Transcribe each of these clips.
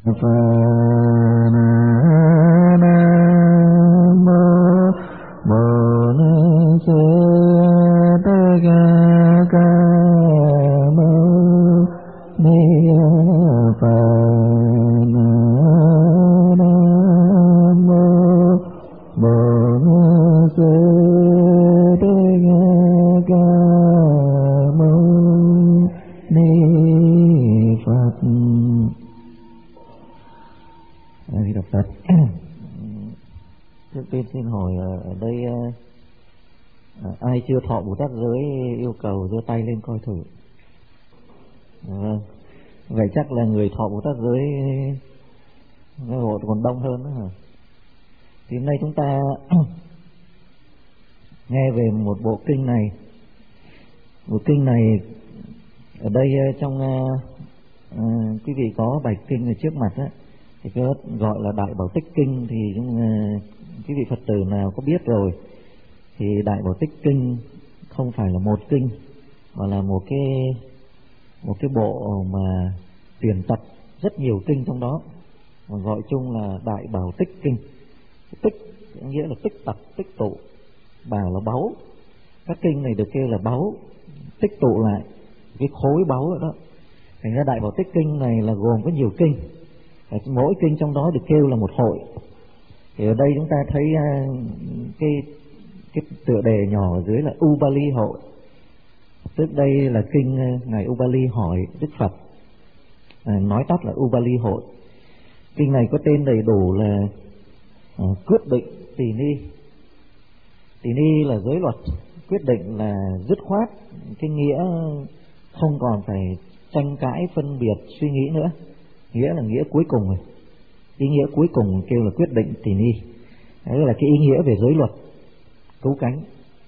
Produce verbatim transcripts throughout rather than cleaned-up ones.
Phật Nam Mô Bổn Sư Thích Ca Mâu Ni Phật. Nam Mô Bổn Sư Thích Ca Mâu Ni Phật. Đi đọc Phật. Trước tiên xin hỏi ở đây à, ai chưa thọ Bồ Tát giới yêu cầu giơ tay lên coi thử. Vâng. Vậy chắc là người thọ Bồ Tát giới còn đông hơn nữa hả? Thì hôm nay chúng ta nghe về một bộ kinh này. Bộ kinh này ở đây trong à, quý vị có bài kinh ở trước mặt á, thì cái gọi là Đại Bảo Tích Kinh, thì chúng, uh, quý vị Phật tử nào có biết rồi, thì Đại Bảo Tích Kinh không phải là một kinh mà là một cái một cái bộ mà tuyển tập rất nhiều kinh trong đó, mà gọi chung là Đại Bảo Tích Kinh. Tích nghĩa là tích tập, tích tụ, bảo là báu. Các kinh này được kêu là báu, tích tụ lại cái khối báu đó. Thành ra Đại Bảo Tích Kinh này là gồm có nhiều kinh. Mỗi kinh trong đó được kêu là một hội. Thì ở đây chúng ta thấy uh, cái cái tựa đề nhỏ ở dưới là Ubali hội. Trước đây là kinh uh, ngài Ubali hỏi Đức Phật, à, nói tắt là Ubali hội. Kinh này có tên đầy đủ là uh, quyết định tỳ ni. Tỳ ni là giới luật, quyết định là dứt khoát, cái nghĩa không còn phải tranh cãi phân biệt suy nghĩ nữa. Nghĩa là nghĩa cuối cùng rồi. Ý nghĩa cuối cùng kêu là quyết định tỳ ni. Đấy là cái ý nghĩa về giới luật cứu cánh.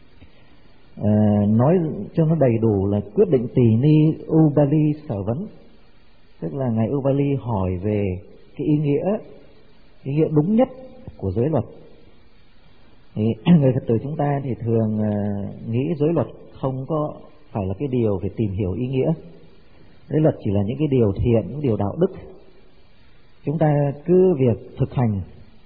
À, nói cho nó đầy đủ là quyết định tỳ ni Ubali sở vấn. Tức là ngài Ubali hỏi về cái ý nghĩa ý nghĩa đúng nhất của giới luật. Thì người Phật tử chúng ta thì thường uh, nghĩ giới luật không có phải là cái điều phải tìm hiểu ý nghĩa. Giới luật chỉ là những cái điều thiện, những điều đạo đức. Chúng ta cứ việc thực hành.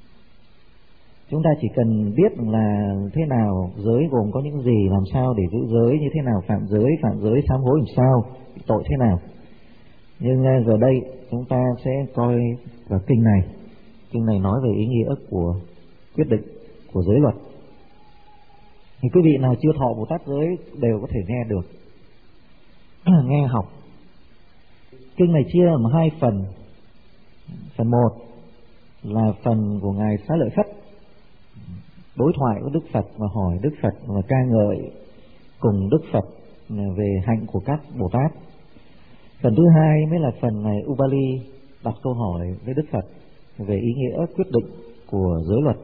Chúng ta chỉ cần biết là thế nào giới gồm có những gì, làm sao để giữ giới, như thế nào phạm giới, phạm giới sám hối làm sao, tội thế nào. Nhưng giờ đây chúng ta sẽ coi vào kinh này. Kinh này nói về ý nghĩa của quyết định của giới luật. Thì quý vị nào chưa thọ Bồ Tát giới đều có thể nghe được, nghe học. Kinh này chia làm hai phần. Phần một là phần của ngài Xá Lợi Phất, đối thoại với Đức Phật và hỏi Đức Phật và ca ngợi cùng Đức Phật về hạnh của các Bồ Tát. Phần thứ hai mới là phần ngài Ubali đặt câu hỏi với Đức Phật về ý nghĩa quyết định của giới luật.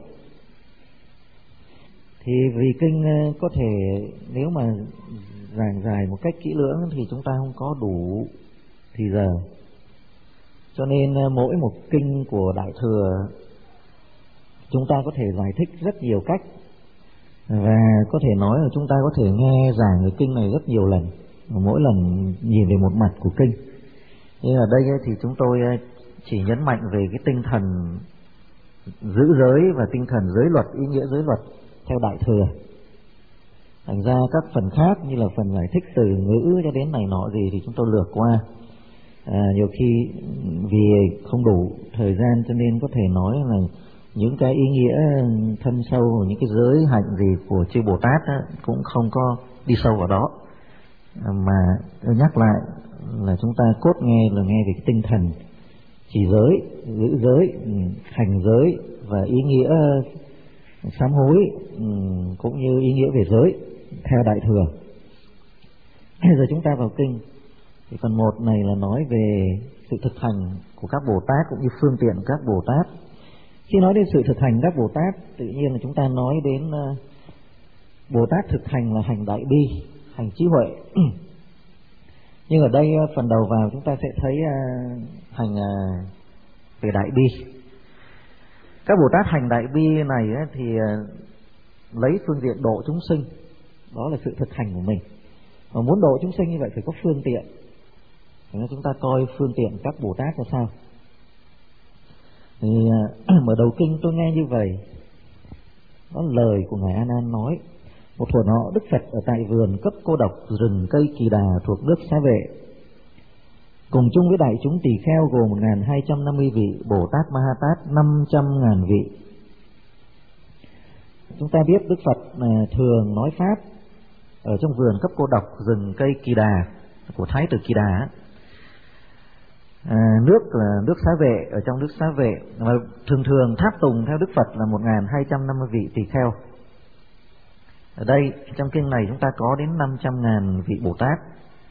Thì vì kinh có thể nếu mà giảng dài một cách kỹ lưỡng thì chúng ta không có đủ thì giờ. Cho nên mỗi một kinh của Đại Thừa chúng ta có thể giải thích rất nhiều cách, và có thể nói là chúng ta có thể nghe giảng cái kinh này rất nhiều lần, mỗi lần nhìn về một mặt của kinh. Nhưng ở đây thì chúng tôi chỉ nhấn mạnh về cái tinh thần giữ giới và tinh thần giới luật, ý nghĩa giới luật theo Đại Thừa. Thành ra các phần khác như là phần giải thích từ ngữ cho đến này nọ gì thì chúng tôi lược qua. À, nhiều khi vì không đủ thời gian cho nên có thể nói là những cái ý nghĩa thâm sâu, những cái giới hạnh gì của chư Bồ Tát á, cũng không có đi sâu vào đó. À, mà tôi nhắc lại là chúng ta cốt nghe là nghe về cái tinh thần trì giới, giữ giới, hành giới và ý nghĩa sám hối cũng như ý nghĩa về giới theo Đại Thừa. Bây giờ chúng ta vào kinh. Thì phần một này là nói về sự thực hành của các Bồ Tát cũng như phương tiện của các Bồ Tát. Khi nói đến sự thực hành các Bồ Tát, tự nhiên là chúng ta nói đến Bồ Tát thực hành là hành đại bi, hành trí huệ. Nhưng ở đây phần đầu vào chúng ta sẽ thấy hành về đại bi. Các Bồ Tát hành đại bi này thì lấy phương diện độ chúng sinh, đó là sự thực hành của mình. Mà muốn độ chúng sinh như vậy phải có phương tiện. Nên chúng ta coi phương tiện các Bồ Tát là sao. Thì mở đầu kinh tôi nghe như vậy, đó là lời của ngài A Nan nói: một thuở nọ Đức Phật ở tại vườn cấp cô độc rừng cây Kỳ Đà thuộc nước Xá Vệ, cùng chung với đại chúng tỳ kheo gồm một nghìn hai trăm năm mươi vị, Bồ Tát Ma Ha Tát năm trăm ngàn vị. Chúng ta biết Đức Phật thường nói pháp ở trong vườn cấp cô độc rừng cây Kỳ Đà của Thái tử Kỳ Đà. À, nước là nước Xá Vệ, ở trong nước Xá Vệ, và thường thường tháp tùng theo Đức Phật là một nghìn hai trăm năm mươi vị tỳ kheo. Ở đây trong kinh này chúng ta có đến năm trăm ngàn vị Bồ Tát.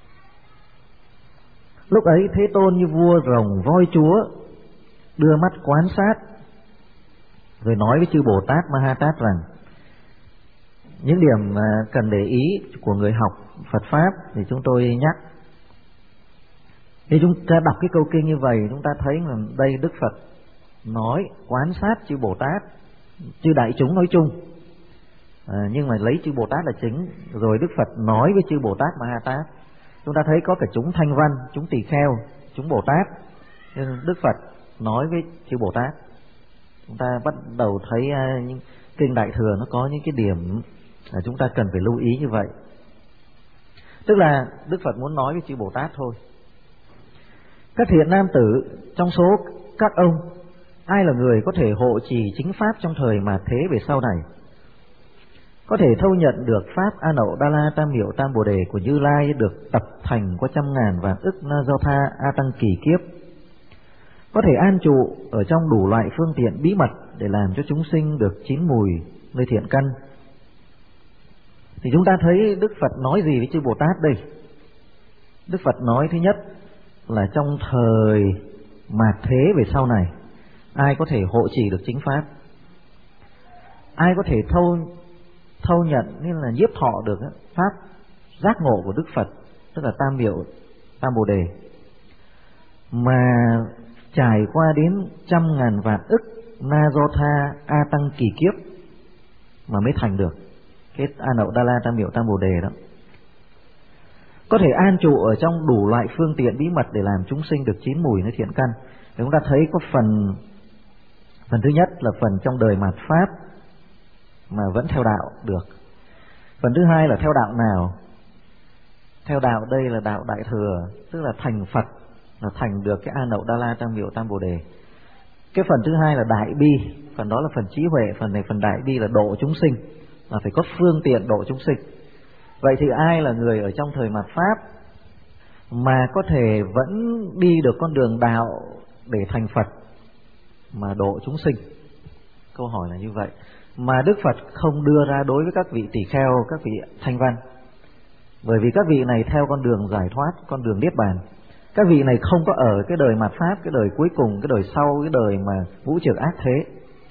Lúc ấy Thế Tôn như vua rồng voi chúa, đưa mắt quan sát rồi nói với chư Bồ Tát Ma Ha Tát rằng: những điểm cần để ý của người học Phật Pháp thì chúng tôi nhắc. Khi chúng ta đọc cái câu kinh như vậy, chúng ta thấy là đây Đức Phật nói quan sát chư Bồ Tát, chư đại chúng nói chung, à, nhưng mà lấy chư Bồ Tát là chính. Rồi Đức Phật nói với chư Bồ Tát Ma Ha Tát. Chúng ta thấy có cả chúng thanh văn, chúng tỳ kheo, chúng Bồ Tát, nên Đức Phật nói với chư Bồ Tát. Chúng ta bắt đầu thấy uh, những kinh Đại Thừa nó có những cái điểm là chúng ta cần phải lưu ý như vậy. Tức là Đức Phật muốn nói với chư Bồ Tát thôi. Các thiện nam tử trong số các ông, ai là người có thể hộ trì chính pháp trong thời mà thế về sau này, có thể thâu nhận được pháp A Nậu Đa La Tam Miệu Tam Bồ Đề của Như Lai, được tập thành qua trăm ngàn vạn ức Na Do Tha A Tăng kỳ kiếp, có thể an trụ ở trong đủ loại phương tiện bí mật để làm cho chúng sinh được chín mùi nơi thiện căn. Thì chúng ta thấy Đức Phật nói gì với chư Bồ Tát đây? Đức Phật nói thứ nhất là trong thời mạt thế về sau này, ai có thể hộ trì được chính pháp, ai có thể thâu thâu nhận nên là nhiếp thọ được pháp giác ngộ của Đức Phật, tức là Tam Miệu Tam Bồ Đề, mà trải qua đến trăm ngàn vạn ức Na Do Tha A Tăng kỳ kiếp mà mới thành được cái A Nậu Đa La Tam Miệu Tam Bồ Đề đó. Có thể an trụ ở trong đủ loại phương tiện bí mật để làm chúng sinh được chín mùi nơi thiện căn. Thì chúng ta thấy có phần phần thứ nhất là phần trong đời mạt pháp mà vẫn theo đạo được. Phần thứ hai là theo đạo nào? Theo đạo đây là đạo Đại Thừa, tức là thành Phật, là thành được cái A Nậu Đa La Tam Miệu Tam Bồ Đề. Cái phần thứ hai là Đại Bi, phần đó là phần trí huệ, phần này phần Đại Bi là độ chúng sinh, là phải có phương tiện độ chúng sinh. Vậy thì ai là người ở trong thời mạt pháp mà có thể vẫn đi được con đường đạo để thành Phật mà độ chúng sinh? Câu hỏi là như vậy. Mà Đức Phật không đưa ra đối với các vị tỳ kheo, các vị thanh văn, bởi vì các vị này theo con đường giải thoát, con đường niết bàn. Các vị này không có ở cái đời mạt pháp, cái đời cuối cùng, cái đời sau, cái đời mà ngũ trược ác thế.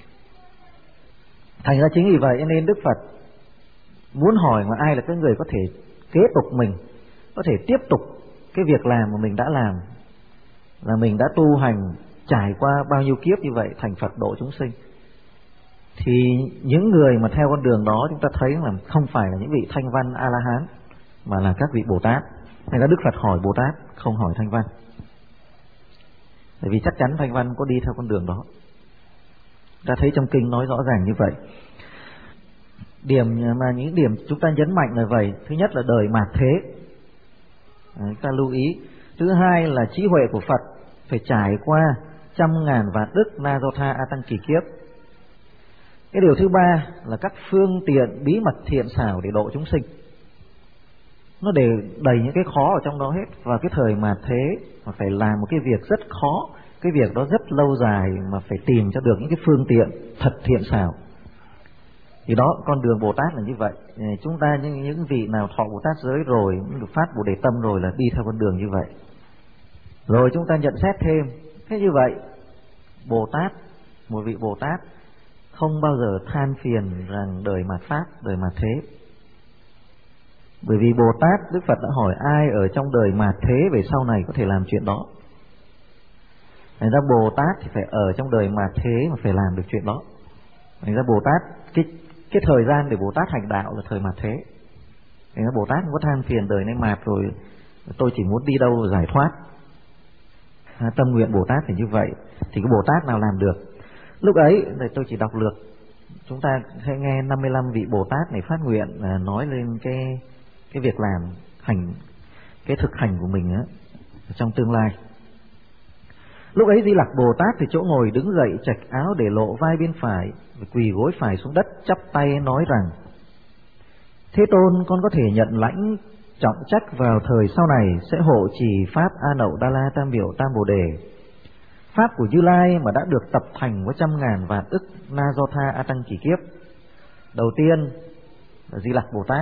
Thành ra chính vì vậy nên Đức Phật muốn hỏi mà ai là cái người có thể kế tục mình, có thể tiếp tục cái việc làm mà mình đã làm, là mình đã tu hành trải qua bao nhiêu kiếp như vậy thành Phật độ chúng sinh. Thì những người mà theo con đường đó chúng ta thấy là không phải là những vị thanh văn A-la-hán, mà là các vị Bồ Tát. Nên là Đức Phật hỏi Bồ Tát, không hỏi thanh văn, bởi vì chắc chắn thanh văn có đi theo con đường đó. Ta thấy trong kinh nói rõ ràng như vậy. Điểm mà những điểm chúng ta nhấn mạnh là vậy. Thứ nhất là đời mạt thế, chúng ta lưu ý. Thứ hai là trí huệ của Phật phải trải qua trăm ngàn vạn ức Na Do Tha A Tăng kỳ kiếp. Cái điều thứ ba là các phương tiện bí mật thiện xảo để độ chúng sinh. Nó đều đầy những cái khó ở trong đó hết. Và cái thời mạt thế mà phải làm một cái việc rất khó, cái việc đó rất lâu dài, mà phải tìm cho được những cái phương tiện thật thiện xảo. Thì đó, con đường Bồ Tát là như vậy. Chúng ta những, những vị nào thọ Bồ Tát giới rồi, được phát Bồ Đề tâm rồi là đi theo con đường như vậy. Rồi chúng ta nhận xét thêm, thế như vậy Bồ Tát, một vị Bồ Tát không bao giờ than phiền rằng đời mạt pháp, đời mạt thế. Bởi vì Bồ Tát, Đức Phật đã hỏi ai ở trong đời mạt thế về sau này có thể làm chuyện đó. Thành ra Bồ Tát thì phải ở trong đời mạt thế mà phải làm được chuyện đó. Thành ra Bồ Tát, cái, cái thời gian để Bồ Tát hành đạo là thời mạt thế. Thành ra Bồ Tát không có than phiền đời này mạt rồi, tôi chỉ muốn đi đâu giải thoát. Tâm nguyện Bồ Tát thì như vậy. Thì cái Bồ Tát nào làm được? Lúc ấy tôi chỉ đọc lược, chúng ta hãy nghe năm mươi lăm vị Bồ Tát này phát nguyện là nói lên cái cái việc làm hành, cái thực hành của mình á trong tương lai. Lúc ấy Di Lặc Bồ Tát thì chỗ ngồi đứng dậy, chạch áo để lộ vai bên phải, quỳ gối phải xuống đất, chắp tay nói rằng: Thế Tôn, con có thể nhận lãnh trọng trách vào thời sau này sẽ hộ trì pháp A Nậu Đa La Tam Biểu Tam Bồ Đề, pháp của Như Lai mà đã được tập thành với trăm ngàn vạn ức Na Do Tha A Tăng kỳ kiếp. Đầu tiên là Di Lặc Bồ Tát.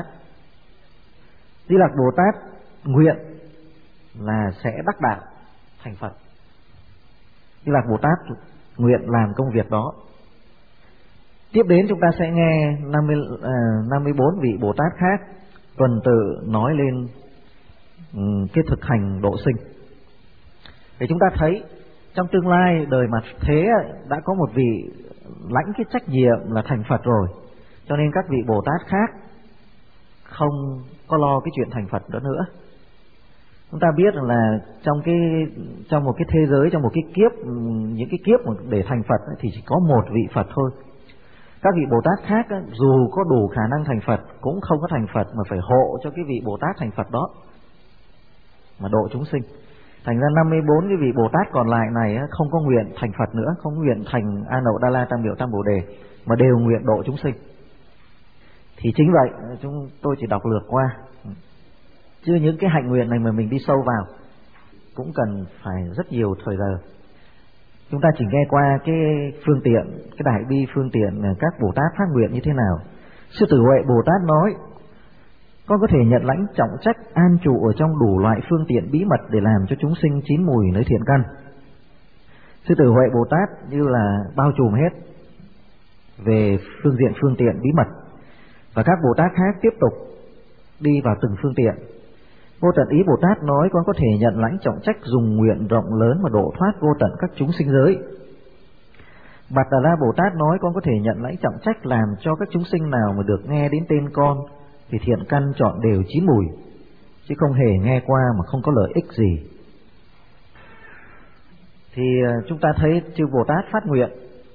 Di Lặc Bồ Tát nguyện là sẽ đắc đạo thành Phật. Di Lặc Bồ Tát nguyện làm công việc đó. Tiếp đến chúng ta sẽ nghe năm mươi, à, năm mươi bốn vị Bồ Tát khác tuần tự nói lên um, cái thực hành độ sinh. Để chúng ta thấy trong tương lai đời mặt thế đã có một vị lãnh cái trách nhiệm là thành Phật rồi, cho nên các vị Bồ Tát khác không có lo cái chuyện thành Phật đó nữa. Chúng ta biết là trong cái trong một cái thế giới, trong một cái kiếp, những cái kiếp để thành Phật thì chỉ có một vị Phật thôi. Các vị Bồ Tát khác dù có đủ khả năng thành Phật cũng không có thành Phật, mà phải hộ cho cái vị Bồ Tát thành Phật đó mà độ chúng sinh. Thành ra năm mươi bốn cái vị Bồ Tát còn lại này không có nguyện thành Phật nữa, không có nguyện thành A Nậu Đa La Tam Biểu Tam Bồ Đề, mà đều nguyện độ chúng sinh. Thì chính vậy, chúng tôi chỉ đọc lược qua, chứ những cái hạnh nguyện này mà mình đi sâu vào cũng cần phải rất nhiều thời giờ. Chúng ta chỉ nghe qua cái phương tiện, cái đại bi phương tiện các Bồ Tát phát nguyện như thế nào. Sư Tử Huệ Bồ Tát nói: Con có thể nhận lãnh trọng trách an trụ ở trong đủ loại phương tiện bí mật để làm cho chúng sinh chín mùi nơi thiện căn. Sư Tử Huệ Bồ Tát như là bao trùm hết về phương diện phương tiện bí mật, và các Bồ Tát khác tiếp tục đi vào từng phương tiện. Vô Tận Ý Bồ Tát nói: Con có thể nhận lãnh trọng trách dùng nguyện rộng lớn mà độ thoát vô tận các chúng sinh giới. Bạt Đà La Bồ Tát nói: Con có thể nhận lãnh trọng trách làm cho các chúng sinh nào mà được nghe đến tên con thì thiện căn chọn đều chín mùi, chứ không hề nghe qua mà không có lợi ích gì. Thì chúng ta thấy chư Bồ Tát phát nguyện.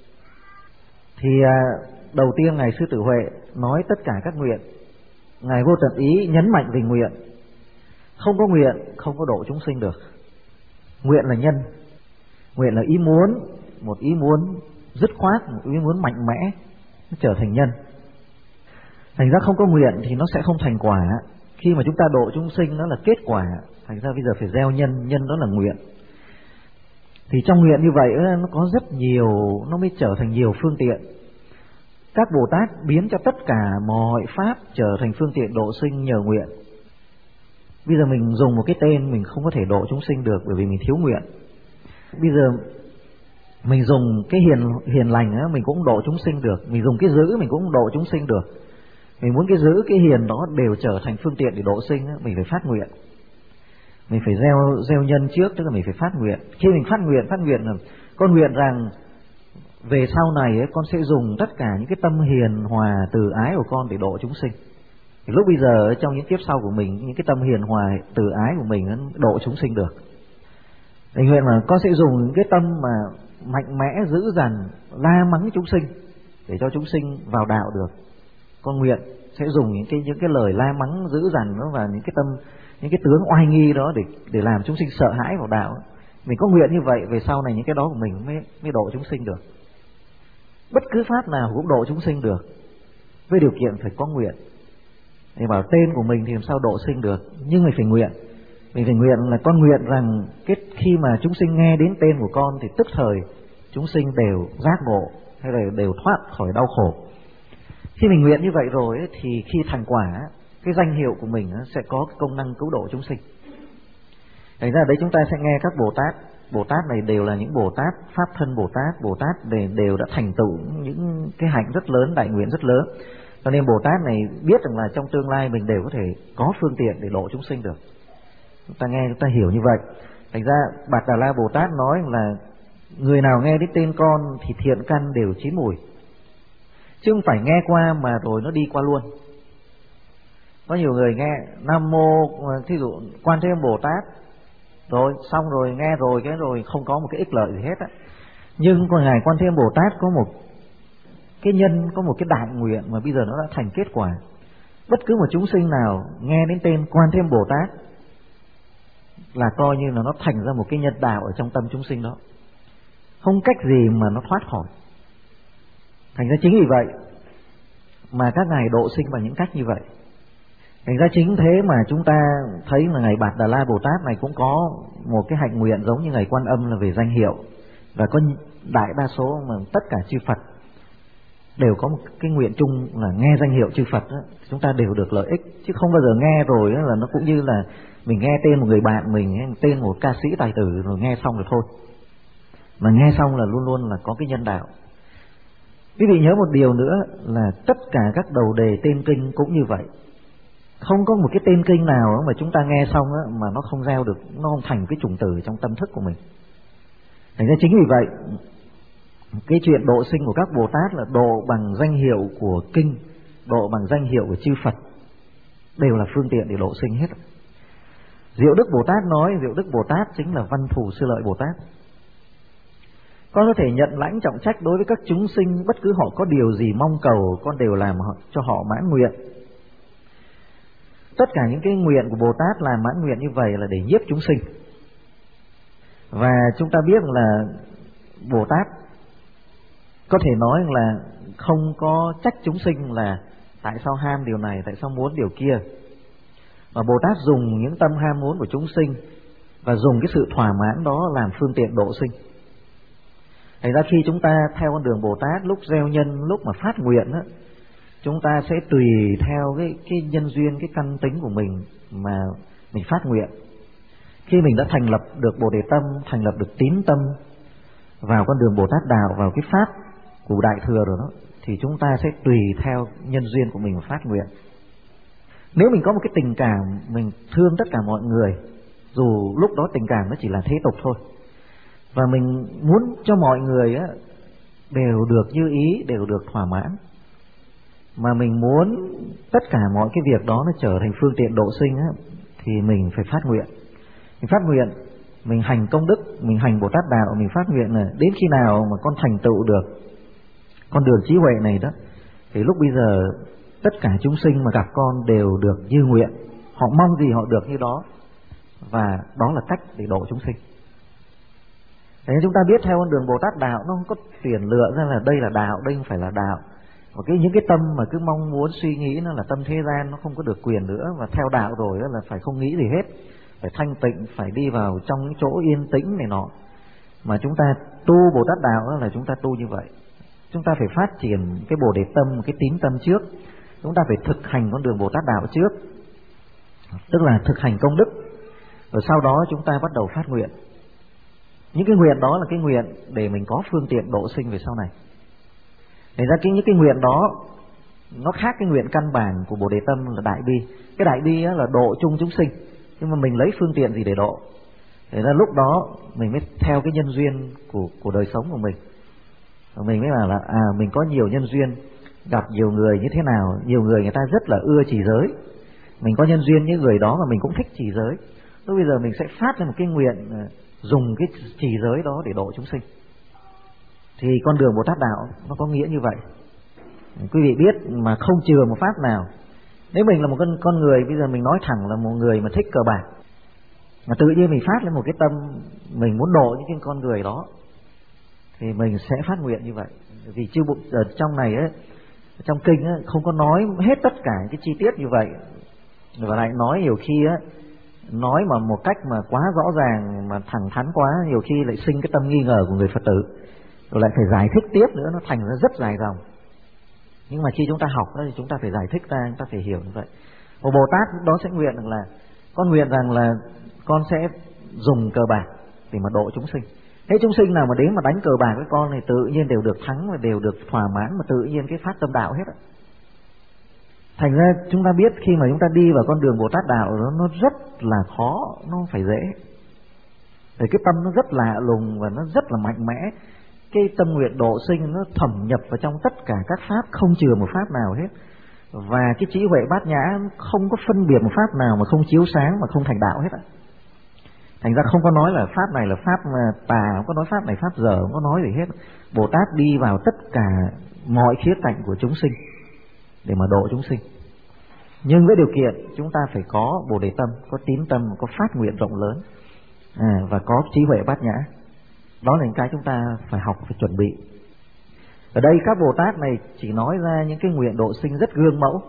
Thì đầu tiên Ngài Sư Tử Huệ nói tất cả các nguyện. Ngài Vô Tận Ý nhấn mạnh về nguyện. Không có nguyện không có độ chúng sinh được. Nguyện là nhân, nguyện là ý muốn, một ý muốn dứt khoát, một ý muốn mạnh mẽ, nó trở thành nhân. Thành ra không có nguyện thì nó sẽ không thành quả. Khi mà chúng ta độ chúng sinh nó là kết quả, thành ra bây giờ phải gieo nhân, nhân đó là nguyện. Thì trong nguyện như vậy nó có rất nhiều, nó mới trở thành nhiều phương tiện. Các Bồ Tát biến cho tất cả mọi pháp trở thành phương tiện độ sinh nhờ nguyện. Bây giờ mình dùng một cái tên mình không có thể độ chúng sinh được bởi vì mình thiếu nguyện. Bây giờ mình dùng cái hiền hiền lành á, mình cũng độ chúng sinh được. Mình dùng cái dữ mình cũng độ chúng sinh được. Mình muốn cái dữ cái hiền đó đều trở thành phương tiện để độ sinh á, mình phải phát nguyện. Mình phải gieo gieo nhân trước, tức là mình phải phát nguyện. Khi mình phát nguyện, phát nguyện là con nguyện rằng về sau này ấy, con sẽ dùng tất cả những cái tâm hiền hòa từ ái của con để độ chúng sinh. Thì lúc bây giờ trong những kiếp sau của mình, những cái tâm hiền hòa từ ái của mình độ chúng sinh được. Thì nguyện là con sẽ dùng những cái tâm mà mạnh mẽ dữ dằn la mắng chúng sinh để cho chúng sinh vào đạo được. Con nguyện sẽ dùng những cái những cái lời la mắng dữ dằn đó và những cái tâm những cái tướng oai nghi đó để để làm chúng sinh sợ hãi vào đạo. Mình có nguyện như vậy, về sau này những cái đó của mình mới mới độ chúng sinh được. Bất cứ pháp nào cũng độ chúng sinh được, với điều kiện phải có nguyện. Thì bảo tên của mình thì làm sao độ sinh được, nhưng mình phải nguyện. Mình phải nguyện là con nguyện rằng cái khi mà chúng sinh nghe đến tên của con thì tức thời chúng sinh đều giác ngộ hay là đều thoát khỏi đau khổ. Khi mình nguyện như vậy rồi ấy, thì khi thành quả cái danh hiệu của mình sẽ có cái công năng cứu độ chúng sinh. Thành ra đấy chúng ta sẽ nghe các Bồ Tát. Bồ Tát này đều là những Bồ Tát Pháp thân Bồ Tát. Bồ Tát đều, đều đã thành tựu những cái hạnh rất lớn, đại nguyện rất lớn. Cho nên Bồ Tát này biết rằng là trong tương lai mình đều có thể có phương tiện để độ chúng sinh được. Chúng ta nghe chúng ta hiểu như vậy. Thành ra Bạt Đà La Bồ Tát nói là người nào nghe đến tên con thì thiện căn đều chín mùi, chứ không phải nghe qua mà rồi nó đi qua luôn. Có nhiều người nghe Nam Mô thí dụ Quan Thế Âm Bồ Tát rồi xong rồi nghe rồi cái rồi không có một cái ích lợi gì hết á. Nhưng còn Ngài Quan Thế Âm Bồ Tát có một cái nhân, có một cái đại nguyện mà bây giờ nó đã thành kết quả. Bất cứ một chúng sinh nào nghe đến tên Quan Thế Âm Bồ Tát là coi như là nó thành ra một cái nhân đạo ở trong tâm chúng sinh đó, không cách gì mà nó thoát khỏi. Thành ra chính vì vậy mà các ngài độ sinh bằng những cách như vậy. Thành ra chính thế mà chúng ta thấy là Ngài Bạt Đà La Bồ Tát này cũng có một cái hạnh nguyện giống như Ngài Quan Âm là về danh hiệu. Và có đại đa số mà tất cả chư Phật đều có một cái nguyện chung là nghe danh hiệu chư Phật đó, chúng ta đều được lợi ích. Chứ không bao giờ nghe rồi là nó cũng như là mình nghe tên một người bạn mình, tên một ca sĩ tài tử rồi nghe xong rồi thôi. Mà nghe xong là luôn luôn là có cái nhân đạo. Quý vị nhớ một điều nữa là tất cả các đầu đề tên kinh cũng như vậy. Không có một cái tên kinh nào mà chúng ta nghe xong mà nó không gieo được, nó không thành cái chủng tử trong tâm thức của mình. Thành ra chính vì vậy cái chuyện độ sinh của các Bồ Tát là độ bằng danh hiệu của kinh, độ bằng danh hiệu của chư Phật, đều là phương tiện để độ sinh hết. Diệu Đức Bồ Tát nói Diệu Đức Bồ Tát chính là Văn Thù Sư Lợi Bồ Tát. Con có thể nhận lãnh trọng trách đối với các chúng sinh, bất cứ họ có điều gì mong cầu, con đều làm cho họ mãn nguyện. Tất cả những cái nguyện của Bồ Tát làm mãn nguyện như vậy là để nhiếp chúng sinh. Và chúng ta biết là Bồ Tát có thể nói là không có trách chúng sinh là tại sao ham điều này, tại sao muốn điều kia. Và Bồ Tát dùng những tâm ham muốn của chúng sinh và dùng cái sự thỏa mãn đó làm phương tiện độ sinh. Thành ra khi chúng ta theo con đường Bồ Tát, lúc gieo nhân, lúc mà phát nguyện á, chúng ta sẽ tùy theo cái, cái nhân duyên, cái căn tính của mình mà mình phát nguyện. Khi mình đã thành lập được Bồ Đề Tâm, thành lập được tín tâm vào con đường Bồ Tát Đạo, vào cái pháp của Đại Thừa rồi đó, thì chúng ta sẽ tùy theo nhân duyên của mình mà phát nguyện. Nếu mình có một cái tình cảm mình thương tất cả mọi người, dù lúc đó tình cảm nó chỉ là thế tục thôi, và mình muốn cho mọi người á, đều được như ý, đều được thỏa mãn, mà mình muốn tất cả mọi cái việc đó nó trở thành phương tiện độ sinh á, thì mình phải phát nguyện. Mình phát nguyện, mình hành công đức, mình hành Bồ Tát Đạo, mình phát nguyện là đến khi nào mà con thành tựu được con đường trí huệ này đó, thì lúc bây giờ tất cả chúng sinh mà gặp con đều được như nguyện, họ mong gì họ được như đó, và đó là cách để độ chúng sinh. Thế chúng ta biết theo con đường Bồ Tát Đạo nó không có tuyển lựa ra là đây là đạo, đây không phải là đạo. Và cái những cái tâm mà cứ mong muốn suy nghĩ nó là tâm thế gian, nó không có được quyền nữa. Và theo đạo rồi là phải không nghĩ gì hết, phải thanh tịnh, phải đi vào trong những chỗ yên tĩnh này nọ. Mà chúng ta tu Bồ Tát Đạo là chúng ta tu như vậy. Chúng ta phải phát triển cái Bồ Đề Tâm, cái tín tâm trước. Chúng ta phải thực hành con đường Bồ Tát Đạo trước, tức là thực hành công đức. Rồi sau đó chúng ta bắt đầu phát nguyện. Những cái nguyện đó là cái nguyện để mình có phương tiện độ sinh về sau này. Thành ra cái, những cái nguyện đó nó khác cái nguyện căn bản của Bồ Đề Tâm là Đại Bi. Cái Đại Bi là độ chung chúng sinh, nhưng mà mình lấy phương tiện gì để độ. Thành ra lúc đó mình mới theo cái nhân duyên của, của đời sống của mình. Và mình mới bảo là à, mình có nhiều nhân duyên, gặp nhiều người như thế nào. Nhiều người người ta rất là ưa trì giới, mình có nhân duyên những người đó mà mình cũng thích trì giới. Lúc bây giờ mình sẽ phát ra một cái nguyện dùng cái trì giới đó để độ chúng sinh. Thì con đường Bồ Tát Đạo nó có nghĩa như vậy. Quý vị biết mà không chừa một pháp nào. Nếu mình là một con, con người, bây giờ mình nói thẳng là một người mà thích cờ bạc, mà tự nhiên mình phát lên một cái tâm mình muốn độ những cái con người đó, thì mình sẽ phát nguyện như vậy. Vì chư Bộ ở trong này ấy, trong kinh ấy, không có nói hết tất cả cái chi tiết như vậy. Và lại nói nhiều khi ấy, nói mà một cách mà quá rõ ràng, mà thẳng thắn quá, nhiều khi lại sinh cái tâm nghi ngờ của người Phật tử, rồi lại phải giải thích tiếp nữa, nó thành ra rất dài dòng. Nhưng mà khi chúng ta học đó, thì chúng ta phải giải thích ra, chúng ta phải hiểu như vậy. Một Bồ Tát đó sẽ nguyện rằng là con nguyện rằng là con sẽ dùng cờ bạc để mà độ chúng sinh. Thế chúng sinh nào mà đến mà đánh cờ bạc với con thì tự nhiên đều được thắng và đều được thỏa mãn, mà tự nhiên cái phát tâm đạo hết. Thành ra chúng ta biết khi mà chúng ta đi vào con đường Bồ Tát Đạo đó, nó rất là khó, nó không phải dễ. Thì cái tâm nó rất lạ lùng và nó rất là mạnh mẽ. Cái tâm nguyện độ sinh nó thẩm nhập vào trong tất cả các pháp, không chừa một pháp nào hết. Và cái trí huệ bát nhã không có phân biệt một pháp nào mà không chiếu sáng, mà không thành đạo hết. Thành ra không có nói là pháp này là pháp tà, không có nói pháp này pháp dở, không có nói gì hết. Bồ Tát đi vào tất cả mọi khía cạnh của chúng sinh để mà độ chúng sinh. Nhưng với điều kiện chúng ta phải có Bồ Đề tâm, có tín tâm, có phát nguyện rộng lớn, à, và có trí huệ bát nhã. Đó là những cái chúng ta phải học, phải chuẩn bị. Ở đây các Bồ Tát này chỉ nói ra những cái nguyện độ sinh rất gương mẫu.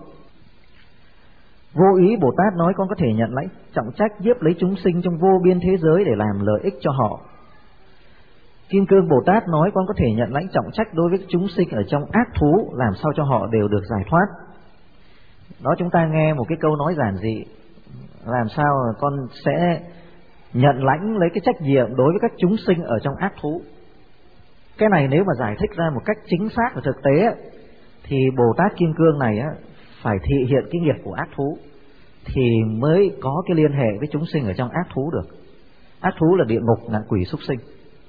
Vô ý Bồ Tát nói con có thể nhận lãnh trọng trách nhiếp lấy chúng sinh trong vô biên thế giới để làm lợi ích cho họ. Kim Cương Bồ Tát nói con có thể nhận lãnh trọng trách đối với chúng sinh ở trong ác thú, làm sao cho họ đều được giải thoát. Đó, chúng ta nghe một cái câu nói giản dị, làm sao con sẽ nhận lãnh lấy cái trách nhiệm đối với các chúng sinh ở trong ác thú. Cái này nếu mà giải thích ra một cách chính xác và thực tế thì Bồ Tát Kim Cương này phải thị hiện cái nghiệp của ác thú thì mới có cái liên hệ với chúng sinh ở trong ác thú được. Ác thú là địa ngục, ngạ quỷ, súc sinh.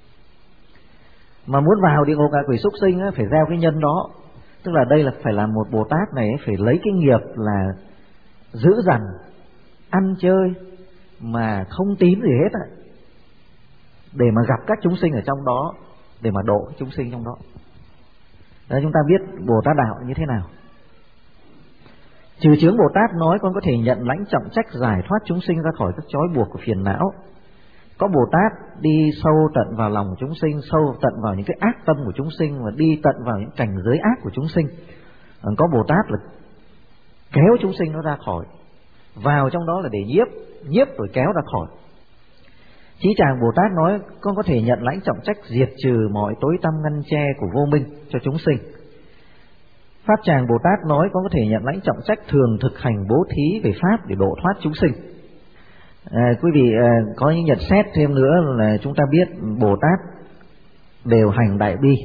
Mà muốn vào địa ngục, ngạ quỷ, súc sinh phải gieo cái nhân đó. Tức là đây là phải là một Bồ Tát này phải lấy cái nghiệp là giữ dằn, ăn chơi mà không tín gì hết á, để mà gặp các chúng sinh ở trong đó, để mà độ chúng sinh trong đó. Đó, chúng ta biết Bồ Tát đạo như thế nào. Trừ chướng Bồ Tát nói con có thể nhận lãnh trọng trách giải thoát chúng sinh ra khỏi các trói buộc của phiền não. Có Bồ Tát đi sâu tận vào lòng chúng sinh, sâu tận vào những cái ác tâm của chúng sinh và đi tận vào những cảnh giới ác của chúng sinh. Có Bồ Tát là kéo chúng sinh nó ra khỏi, vào trong đó là để nhiếp, nhiếp rồi kéo ra khỏi. Chí Tràng Bồ Tát nói con có thể nhận lãnh trọng trách diệt trừ mọi tối tăm ngăn che của vô minh cho chúng sinh. Pháp Tràng Bồ Tát nói con có thể nhận lãnh trọng trách thường thực hành bố thí về pháp để độ thoát chúng sinh. À, quý vị à, có những nhận xét thêm nữa là chúng ta biết Bồ Tát đều hành đại bi,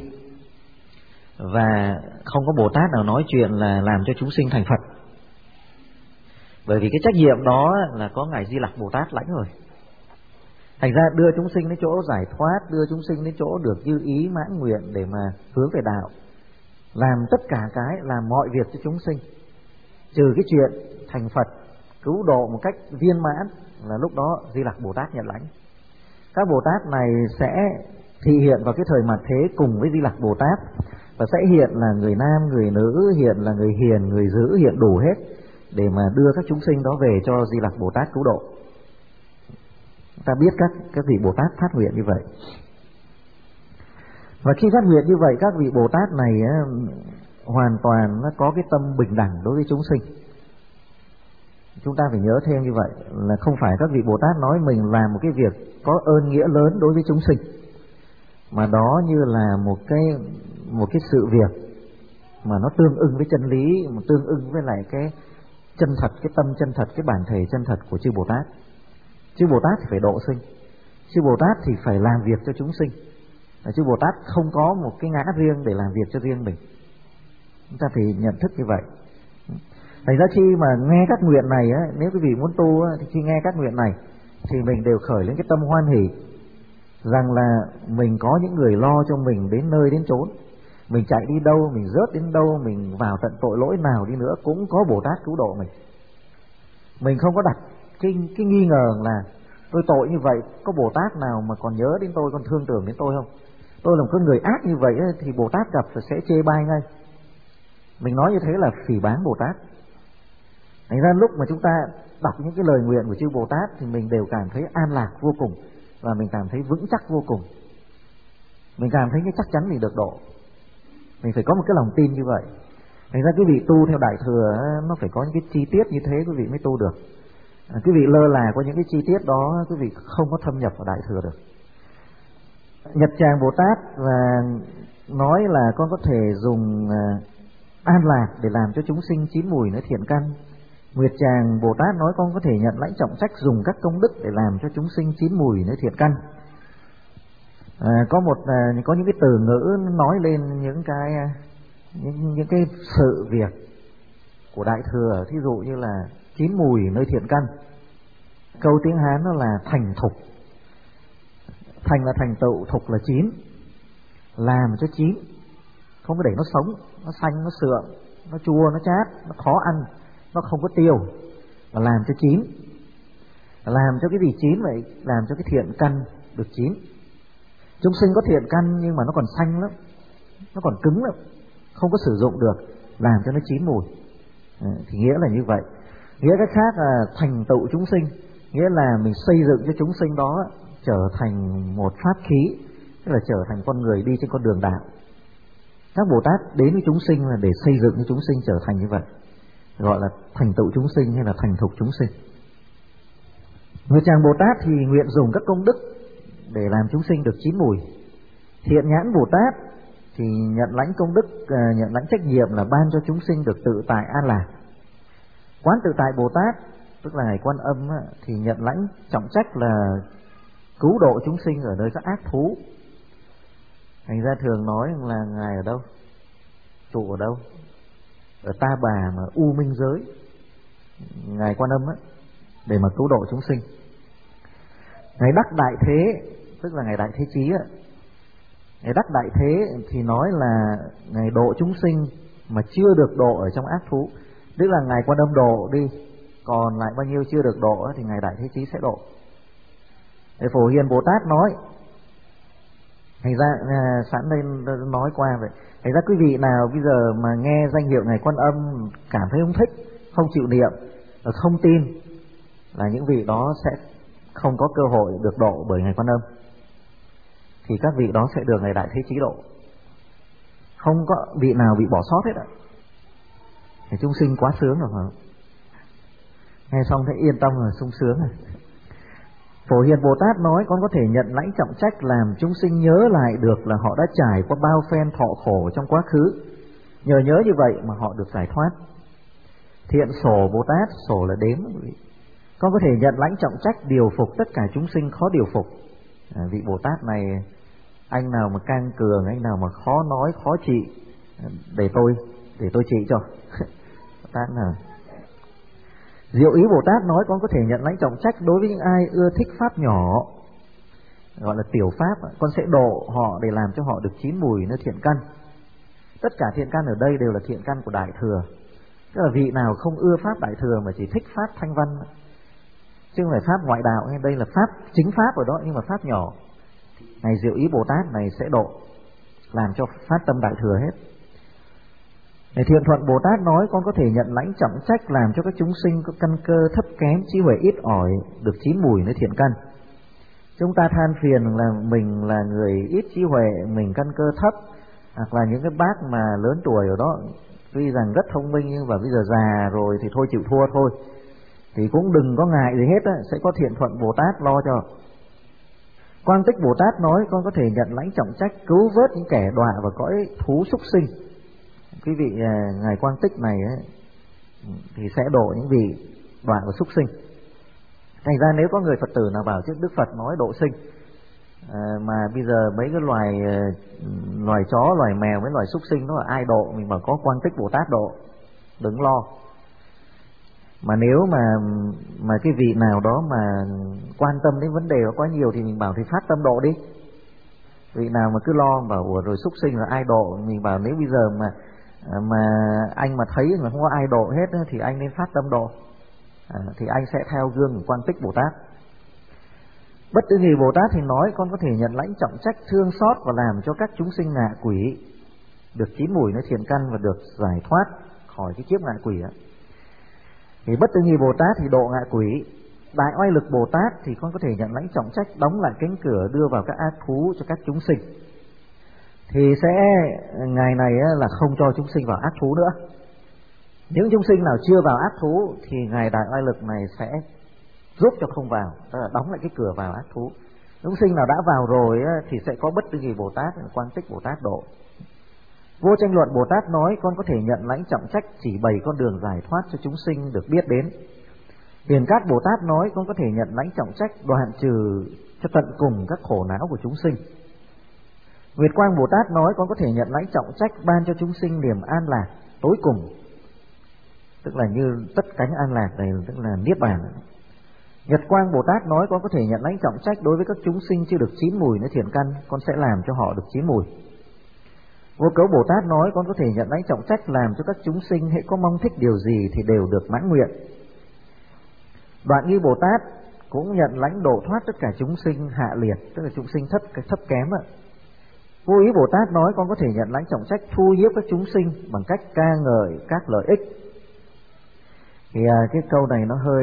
và không có Bồ Tát nào nói chuyện là làm cho chúng sinh thành Phật. Bởi vì cái trách nhiệm đó là có Ngài Di Lặc Bồ Tát lãnh rồi. Thành ra đưa chúng sinh đến chỗ giải thoát, đưa chúng sinh đến chỗ được như ý mãn nguyện để mà hướng về đạo, làm tất cả cái, làm mọi việc cho chúng sinh, trừ cái chuyện thành Phật cứu độ một cách viên mãn là lúc đó Di Lặc Bồ Tát nhận lãnh. Các Bồ Tát này sẽ thị hiện vào cái thời mặt thế cùng với Di Lặc Bồ Tát, và sẽ hiện là người nam, người nữ, hiện là người hiền, người dữ, hiện đủ hết để mà đưa các chúng sinh đó về cho Di Lặc Bồ Tát cứu độ. Ta biết các các vị Bồ Tát phát nguyện như vậy. Và khi phát nguyện như vậy, các vị Bồ Tát này hoàn toàn nó có cái tâm bình đẳng đối với chúng sinh. Chúng ta phải nhớ thêm như vậy, là không phải các vị Bồ Tát nói mình làm một cái việc có ơn nghĩa lớn đối với chúng sinh, mà đó như là một cái một cái sự việc mà nó tương ưng với chân lý, mà tương ưng với lại cái chân thật, cái tâm chân thật, cái bản thể chân thật của chư Bồ Tát. Chư Bồ Tát thì phải độ sinh, chư Bồ Tát thì phải làm việc cho chúng sinh. Chư Bồ Tát không có một cái ngã riêng để làm việc cho riêng mình. Chúng ta phải nhận thức như vậy. Thành ra khi mà nghe các nguyện này á, nếu quý vị muốn tu á, thì khi nghe các nguyện này thì mình đều khởi lên cái tâm hoan hỷ rằng là mình có những người lo cho mình đến nơi đến chốn. Mình chạy đi đâu, mình rớt đến đâu, mình vào tận tội lỗi nào đi nữa cũng có Bồ Tát cứu độ mình. Mình không có đặt cái, cái nghi ngờ là tôi tội như vậy, có Bồ Tát nào mà còn nhớ đến tôi, còn thương tưởng đến tôi không? Tôi là một con người ác như vậy thì Bồ Tát gặp sẽ chê bai ngay. Mình nói như thế là phỉ báng Bồ Tát. Thành ra lúc mà chúng ta đọc những cái lời nguyện của chư Bồ Tát thì mình đều cảm thấy an lạc vô cùng, và mình cảm thấy vững chắc vô cùng. Mình cảm thấy cái chắc chắn mình được độ. Mình phải có một cái lòng tin như vậy. Thành ra quý vị tu theo Đại Thừa nó phải có những cái chi tiết như thế quý vị mới tu được. À, quý vị lơ là có những cái chi tiết đó quý vị không có thâm nhập vào Đại Thừa được. Nhật Tràng Bồ Tát và nói là con có thể dùng an lạc để làm cho chúng sinh chín mùi nữa thiện căn. Nguyệt Tràng Bồ Tát nói con có thể nhận lãnh trọng trách dùng các công đức để làm cho chúng sinh chín mùi nữa thiện căn. À, có một à, có những cái từ ngữ nói lên những cái những những cái sự việc của Đại Thừa, thí dụ như là chín mùi nơi thiện căn. Câu tiếng Hán nó là thành thục. Thành là thành tựu, thục là chín, làm cho chín, không có để nó sống, nó xanh, nó sượng, nó chua, nó chát, nó khó ăn, nó không có tiêu, mà làm cho chín. Làm cho cái gì chín vậy? Làm cho cái thiện căn được chín. Chúng sinh có thiện căn nhưng mà nó còn xanh lắm, nó còn cứng lắm, không có sử dụng được, làm cho nó chín mùi. À, thì nghĩa là như vậy. Nghĩa cách khác là thành tựu chúng sinh, nghĩa là mình xây dựng cho chúng sinh đó trở thành một pháp khí, tức là trở thành con người đi trên con đường đạo. Các Bồ Tát đến với chúng sinh là để xây dựng cho chúng sinh trở thành như vậy, gọi là thành tựu chúng sinh hay là thành thục chúng sinh. Người chàng Bồ Tát thì nguyện dùng các công đức để làm chúng sinh được chín mùi. Thiện nhãn Bồ Tát thì nhận lãnh công đức, nhận lãnh trách nhiệm là ban cho chúng sinh được tự tại an lạc. Quán tự tại Bồ Tát, tức là Ngài Quan Âm thì nhận lãnh trọng trách là cứu độ chúng sinh ở nơi các ác thú. Thành ra thường nói là Ngài ở đâu? Trụ ở đâu? Ở Ta Bà mà U Minh giới, Ngài Quan Âm á, để mà cứu độ chúng sinh. Ngài Đắc Đại Thế, tức là Ngài Đại Thế Chí á, Ngài Đắc Đại Thế thì nói là Ngài độ chúng sinh mà chưa được độ ở trong ác thú. Tức là Ngài Quan Âm độ đi, còn lại bao nhiêu chưa được độ thì Ngài Đại Thế Chí sẽ độ. Để Phổ Hiền Bồ Tát nói, thành ra à, sẵn đây nói qua vậy. Thành ra quý vị nào bây giờ mà nghe danh hiệu Ngài Quan Âm cảm thấy không thích, không chịu niệm, không tin, là những vị đó sẽ không có cơ hội được độ bởi Ngài Quan Âm. Thì các vị đó sẽ được Ngài Đại Thế Chí độ. Không có vị nào bị bỏ sót hết ạ. Thì chúng sinh quá sướng rồi phải không? Nghe xong thấy yên tâm rồi, sung sướng rồi. Phổ Hiền Bồ Tát nói con có thể nhận lãnh trọng trách làm chúng sinh nhớ lại được là họ đã trải qua bao phen thọ khổ trong quá khứ. Nhờ nhớ như vậy mà họ được giải thoát. Thiện Sổ Bồ Tát, sổ là đếm, con có thể nhận lãnh trọng trách điều phục tất cả chúng sinh khó điều phục. À, vị Bồ Tát này, anh nào mà can cường, anh nào mà khó nói, khó trị, để tôi, để tôi trị cho. Bồ Tát nào. Diệu Ý Bồ Tát nói con có thể nhận lãnh trọng trách đối với những ai ưa thích pháp nhỏ, gọi là tiểu pháp, con sẽ độ họ để làm cho họ được chín mùi nơi thiện căn. Tất cả thiện căn ở đây đều là thiện căn của Đại Thừa. Tức là vị nào không ưa pháp Đại Thừa mà chỉ thích pháp thanh văn, chứ không phải pháp ngoại đạo, hay đây là pháp chính pháp ở đó nhưng mà pháp nhỏ, này Diệu Ý Bồ Tát này sẽ độ, làm cho phát tâm Đại Thừa hết. Này Thiện Thuận Bồ Tát nói con có thể nhận lãnh trọng trách làm cho các chúng sinh có căn cơ thấp kém, trí huệ ít ỏi được chín mùi nơi thiện căn. Chúng ta than phiền là mình là người ít trí huệ, mình căn cơ thấp, hoặc là những cái bác mà lớn tuổi ở đó tuy rằng rất thông minh nhưng mà bây giờ già rồi thì thôi chịu thua thôi, thì cũng đừng có ngại gì hết á, sẽ có Thiện Thuận Bồ Tát lo cho. Quang Tích Bồ Tát nói con có thể nhận lãnh trọng trách cứu vớt những kẻ đọa vào cõi thú súc sinh. Quý vị Ngài Quang Tích này ấy, thì sẽ độ những vị đọa vào súc sinh. Thành ra nếu có người Phật tử nào bảo trước Đức Phật nói độ sinh, à, mà bây giờ mấy cái loài loài chó, loài mèo, mấy loài súc sinh nó là ai độ, mình bảo có Quang Tích Bồ Tát độ, đừng lo. Mà nếu mà mà cái vị nào đó mà quan tâm đến vấn đề đó quá nhiều thì mình bảo thì phát tâm độ đi. Vị nào mà cứ lo bảo ủa rồi súc sinh là ai độ, mình bảo nếu bây giờ mà mà anh mà thấy là không có ai độ hết thì anh nên phát tâm độ, à, thì anh sẽ theo gương của Quang Tích Bồ Tát. Bất Tử Nghì Bồ Tát thì nói con có thể nhận lãnh trọng trách thương xót và làm cho các chúng sinh ngạ quỷ được chín mùi nơi thiện căn và được giải thoát khỏi cái kiếp ngạ quỷ á. Thì Bất Tử Nghì Bồ Tát thì độ ngạ quỷ. Đại Oai Lực Bồ Tát thì con có thể nhận lãnh trọng trách đóng lại cánh cửa đưa vào các ác thú cho các chúng sinh. Thì sẽ ngày này là không cho chúng sinh vào ác thú nữa. Những chúng sinh nào chưa vào ác thú thì Ngài Đại Oai Lực này sẽ giúp cho không vào, tức là đóng lại cái cửa vào ác thú. Chúng sinh nào đã vào rồi thì sẽ có Bất Tử Nghì Bồ Tát, Quang Tích Bồ Tát độ. Vô Tranh Luận Bồ Tát nói con có thể nhận lãnh trọng trách chỉ bày con đường giải thoát cho chúng sinh được biết đến. Hiền Cát Bồ Tát nói con có thể nhận lãnh trọng trách đoạn trừ cho tận cùng các khổ não của chúng sinh. Nguyệt Quang Bồ Tát nói con có thể nhận lãnh trọng trách ban cho chúng sinh niềm an lạc tối cùng, tức là như tất cánh an lạc này, tức là niết bàn. Nhật Quang Bồ Tát nói con có thể nhận lãnh trọng trách đối với các chúng sinh chưa được chín mùi nơi thiện căn, con sẽ làm cho họ được chín mùi. Vô Cấu Bồ Tát nói con có thể nhận lãnh trọng trách làm cho các chúng sinh hễ có mong thích điều gì thì đều được mãn nguyện. Đoạn Nghi Bồ Tát cũng nhận lãnh độ thoát tất cả chúng sinh hạ liệt, tức là chúng sinh thấp thấp kém ạ. Vô ý Bồ Tát nói con có thể nhận lãnh trọng trách thu nhiếp các chúng sinh bằng cách ca ngợi các lợi ích. Thì à, cái câu này nó hơi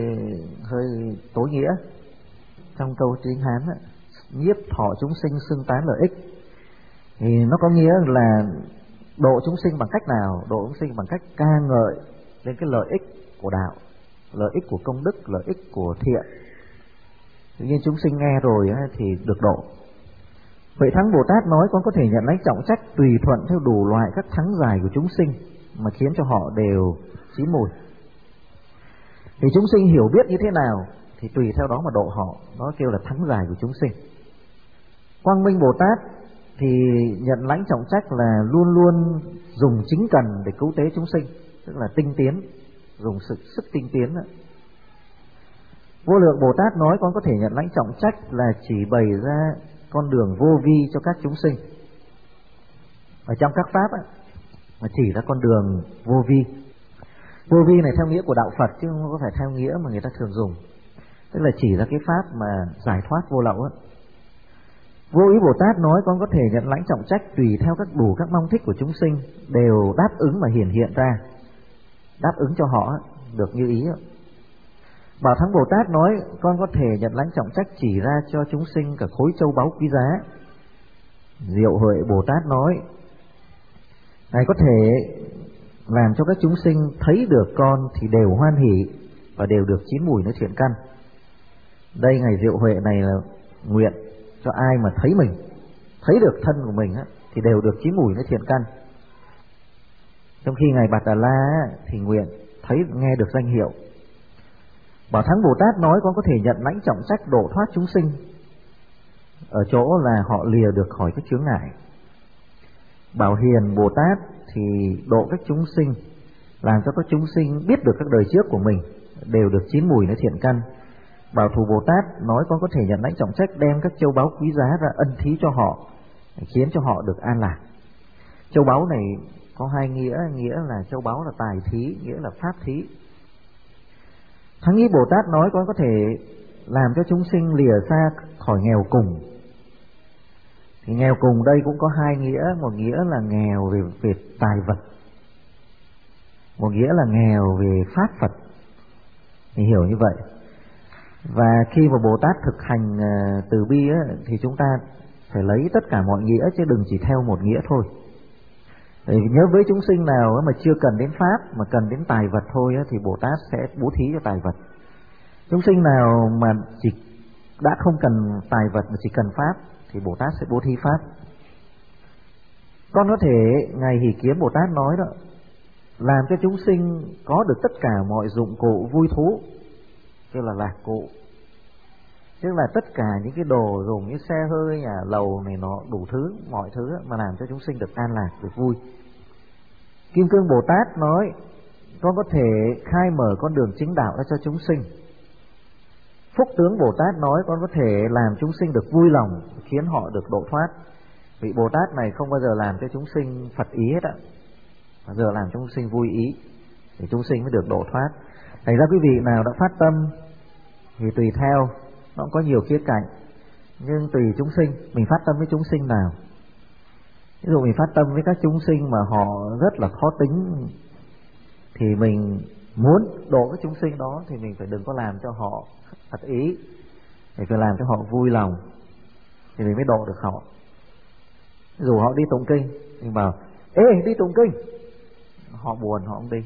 hơi tối nghĩa. Trong câu tiếng Hán á, nhiếp thọ chúng sinh xưng tán lợi ích, thì nó có nghĩa là độ chúng sinh bằng cách nào? Độ chúng sinh bằng cách ca ngợi lên cái lợi ích của đạo, lợi ích của công đức, lợi ích của thiện. Tự nhiên chúng sinh nghe rồi á, thì được độ. Vậy Thắng Bồ Tát nói con có thể nhận lãnh trọng trách tùy thuận theo đủ loại các thắng giải của chúng sinh mà khiến cho họ đều chín mùi. Thì chúng sinh hiểu biết như thế nào thì tùy theo đó mà độ họ, nó kêu là thắng giải của chúng sinh. Quang Minh Bồ Tát thì nhận lãnh trọng trách là luôn luôn dùng chính cần để cứu tế chúng sinh, tức là tinh tiến, dùng sự sức tinh tiến đó. Vô Lượng Bồ Tát nói con có thể nhận lãnh trọng trách là chỉ bày ra con đường vô vi cho các chúng sinh. Ở trong các pháp ấy, mà chỉ ra con đường vô vi. Vô vi này theo nghĩa của đạo Phật chứ không có phải theo nghĩa mà người ta thường dùng, tức là chỉ ra cái pháp mà giải thoát vô lậu ấy. Vô Ý Bồ Tát nói con có thể nhận lãnh trọng trách tùy theo các đủ các mong thích của chúng sinh đều đáp ứng mà hiển hiện ra, đáp ứng cho họ được như ý. Bảo Thắng Bồ Tát nói con có thể nhận lãnh trọng trách chỉ ra cho chúng sinh cả khối châu báu quý giá. Diệu Huệ Bồ Tát nói Ngài có thể làm cho các chúng sinh thấy được con thì đều hoan hỷ và đều được chín mùi nơi thiện căn. Đây Ngài Diệu Huệ này là nguyện cho ai mà thấy mình, thấy được thân của mình thì đều được chín mùi nơi thiện căn. Trong khi Ngài Bạt Đà La thì nguyện thấy nghe được danh hiệu. Bảo Thắng Bồ Tát nói con có thể nhận lãnh trọng trách độ thoát chúng sinh ở chỗ là họ lìa được khỏi các chướng ngại. Bảo Hiền Bồ Tát thì độ các chúng sinh, làm cho các chúng sinh biết được các đời trước của mình đều được chín mùi nơi thiện căn. Bảo Thù Bồ Tát nói con có thể nhận lãnh trọng trách đem các châu báu quý giá ra ân thí cho họ, khiến cho họ được an lạc. Châu báu này có hai nghĩa, nghĩa là châu báu là tài thí, nghĩa là pháp thí. Thắng Ý Bồ Tát nói con có thể làm cho chúng sinh lìa xa khỏi nghèo cùng. Thì nghèo cùng đây cũng có hai nghĩa, một nghĩa là nghèo về, về tài vật, một nghĩa là nghèo về pháp Phật. Thì hiểu như vậy. Và khi mà Bồ Tát thực hành uh, từ bi á, thì chúng ta phải lấy tất cả mọi nghĩa chứ đừng chỉ theo một nghĩa thôi. Để nhớ với chúng sinh nào mà chưa cần đến pháp mà cần đến tài vật thôi á, thì Bồ Tát sẽ bố thí cho tài vật. Chúng sinh nào mà chỉ đã không cần tài vật mà chỉ cần pháp thì Bồ Tát sẽ bố thí pháp. Con có thể Ngài Hỷ Kiếm Bồ Tát nói đó, làm cho chúng sinh có được tất cả mọi dụng cụ vui thú, tức là lạc cụ, tức là tất cả những cái đồ dùng như xe hơi, nhà lầu này nọ, đủ thứ, mọi thứ mà làm cho chúng sinh được an lạc, được vui. Kim Cương Bồ Tát nói con có thể khai mở con đường chính đạo ra cho chúng sinh. Phúc Tướng Bồ Tát nói con có thể làm chúng sinh được vui lòng, khiến họ được độ thoát. Vị Bồ Tát này không bao giờ làm cho chúng sinh phật ý hết ạ, bao giờ làm cho chúng sinh vui ý để chúng sinh mới được độ thoát. Thành ra quý vị nào đã phát tâm thì tùy theo, nó cũng có nhiều khía cạnh, nhưng tùy chúng sinh, mình phát tâm với chúng sinh nào. Ví dụ mình phát tâm với các chúng sinh mà họ rất là khó tính thì mình muốn độ các chúng sinh đó thì mình phải đừng có làm cho họ phật ý, mình phải làm cho họ vui lòng thì mình mới độ được họ. Ví dụ họ đi tụng kinh, mình bảo ê đi tụng kinh, họ buồn họ không đi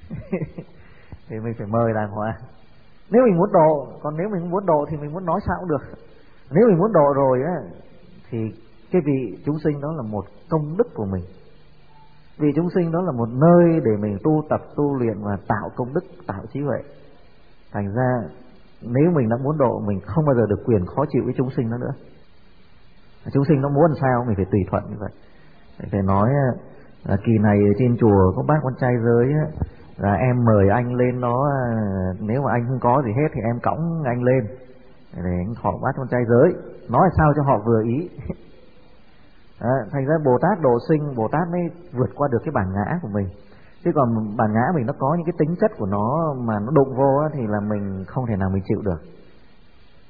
thì mình phải mời đàng hoàng. Nếu mình muốn độ, còn nếu mình không muốn độ thì mình muốn nói sao cũng được. Nếu mình muốn độ rồi á thì cái vị chúng sinh đó là một công đức của mình. Vị chúng sinh đó là một nơi để mình tu tập, tu luyện và tạo công đức, tạo trí huệ. Thành ra nếu mình đã muốn độ, mình không bao giờ được quyền khó chịu với chúng sinh đó nữa. Chúng sinh nó muốn làm sao mình phải tùy thuận như vậy. Phải nói là kỳ này ở trên chùa có bác con trai giới á, là em mời anh lên đó, nếu mà anh không có gì hết thì em cõng anh lên để anh họ bác con trai giới, nói sao cho họ vừa ý. À, thành ra Bồ Tát độ sinh, Bồ Tát mới vượt qua được cái bản ngã của mình. Chứ còn bản ngã mình nó có những cái tính chất của nó mà nó đụng vô thì là mình không thể nào mình chịu được.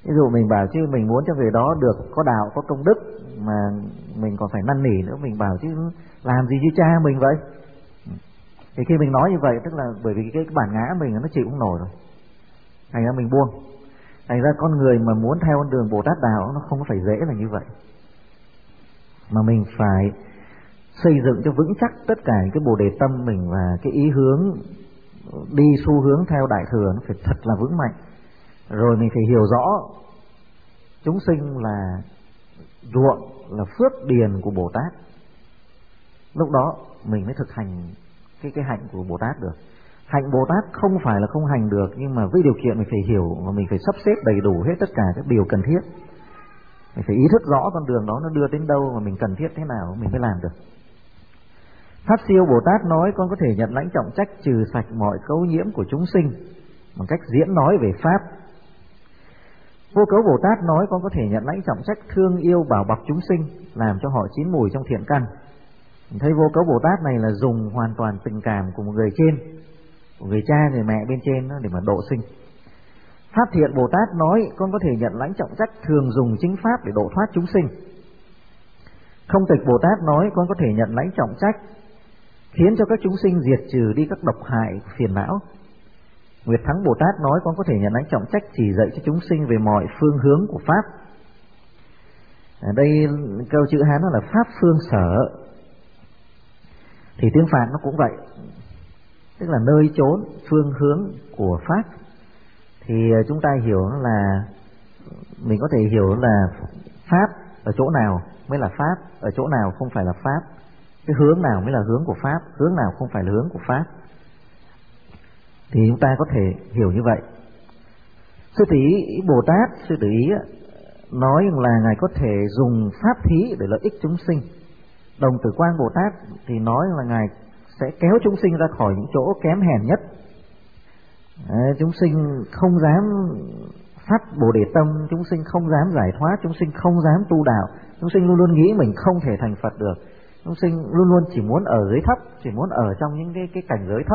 Ví dụ mình bảo chứ mình muốn cho người đó được có đạo, có công đức, mà mình còn phải năn nỉ nữa, mình bảo chứ làm gì như cha mình vậy. Thì khi mình nói như vậy tức là bởi vì cái, cái bản ngã mình nó chịu không nổi rồi, thành ra mình buông. Thành ra con người mà muốn theo con đường Bồ Tát đạo nó không có phải dễ là như vậy, mà mình phải xây dựng cho vững chắc tất cả cái bồ đề tâm mình, và cái ý hướng đi xu hướng theo đại thừa nó phải thật là vững mạnh. Rồi mình phải hiểu rõ chúng sinh là ruộng, là phước điền của Bồ Tát. Lúc đó mình mới thực hành cái cái hạnh của Bồ Tát được. Hạnh Bồ Tát không phải là không hành được, nhưng mà với điều kiện mình phải hiểu và mình phải sắp xếp đầy đủ hết tất cả các điều cần thiết. Mình phải ý thức rõ con đường đó nó đưa đến đâu và mình cần thiết thế nào mình mới làm được. Pháp Siêu Bồ Tát nói con có thể nhận lãnh trọng trách trừ sạch mọi cấu nhiễm của chúng sinh bằng cách diễn nói về Pháp. Vô Cấu Bồ Tát nói con có thể nhận lãnh trọng trách thương yêu bảo bọc chúng sinh, làm cho họ chín mùi trong thiện căn. Mình thấy Vô Cấu Bồ Tát này là dùng hoàn toàn tình cảm của một người trên, của người cha, người mẹ bên trên đó để mà độ sinh. Pháp Thiện Bồ Tát nói con có thể nhận lãnh trọng trách thường dùng chính Pháp để độ thoát chúng sinh. Không Tịch Bồ Tát nói con có thể nhận lãnh trọng trách khiến cho các chúng sinh diệt trừ đi các độc hại phiền não. Nguyệt Thắng Bồ Tát nói con có thể nhận lãnh trọng trách chỉ dạy cho chúng sinh về mọi phương hướng của Pháp. Ở đây câu chữ Hán nó là Pháp phương sở, thì tiếng Phạn nó cũng vậy, tức là nơi chốn, phương hướng của Pháp. Thì chúng ta hiểu là mình có thể hiểu là Pháp ở chỗ nào mới là Pháp, ở chỗ nào không phải là Pháp, cái hướng nào mới là hướng của Pháp, hướng nào không phải là hướng của Pháp. Thì chúng ta có thể hiểu như vậy. Sư Tử Ý Bồ Tát, Sư Tử Ý nói là Ngài có thể dùng pháp thí để lợi ích chúng sinh. Đồng Tử Quang Bồ Tát thì nói là Ngài sẽ kéo chúng sinh ra khỏi những chỗ kém hèn nhất. Đấy, chúng sinh không dám phát Bồ Đề Tâm, chúng sinh không dám giải thoát, chúng sinh không dám tu đạo, chúng sinh luôn luôn nghĩ mình không thể thành Phật được, chúng sinh luôn luôn chỉ muốn ở dưới thấp, chỉ muốn ở trong những cái, cái cảnh giới thấp.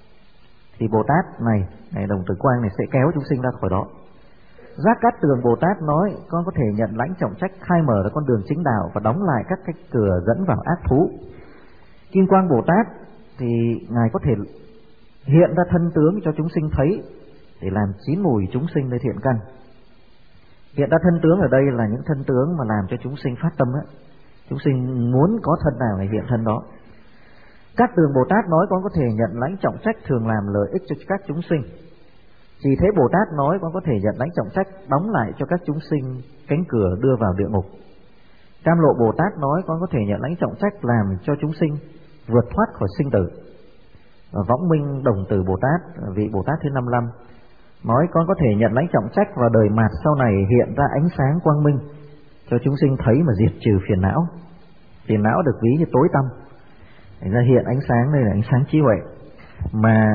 Thì Bồ Tát này, này Đồng Tử Quang này sẽ kéo chúng sinh ra khỏi đó. Giác Cát Tường Bồ Tát nói con có thể nhận lãnh trọng trách khai mở ra con đường chính đạo và đóng lại các cái cửa dẫn vào ác thú. Kim Quang Bồ Tát thì Ngài có thể hiện ra thân tướng cho chúng sinh thấy để làm chín mùi chúng sinh nơi thiện căn. Hiện ra thân tướng ở đây là những thân tướng mà làm cho chúng sinh phát tâm ấy. Chúng sinh muốn có thân nào thì hiện thân đó. Cát Tường Bồ Tát nói con có thể nhận lãnh trọng trách thường làm lợi ích cho các chúng sinh. Chỉ Thế Bồ Tát nói con có thể nhận lãnh trọng trách đóng lại cho các chúng sinh cánh cửa đưa vào địa ngục. Cam Lộ Bồ Tát nói con có thể nhận lãnh trọng trách làm cho chúng sinh vượt thoát khỏi sinh tử. Và Võng Minh Đồng Tử Bồ Tát, vị Bồ Tát thứ năm mươi lăm, nói con có thể nhận lãnh trọng trách vào đời mạt sau này hiện ra ánh sáng quang minh cho chúng sinh thấy mà diệt trừ phiền não. Phiền não được ví như tối tăm, thành ra hiện ánh sáng đây là ánh sáng trí huệ. Mà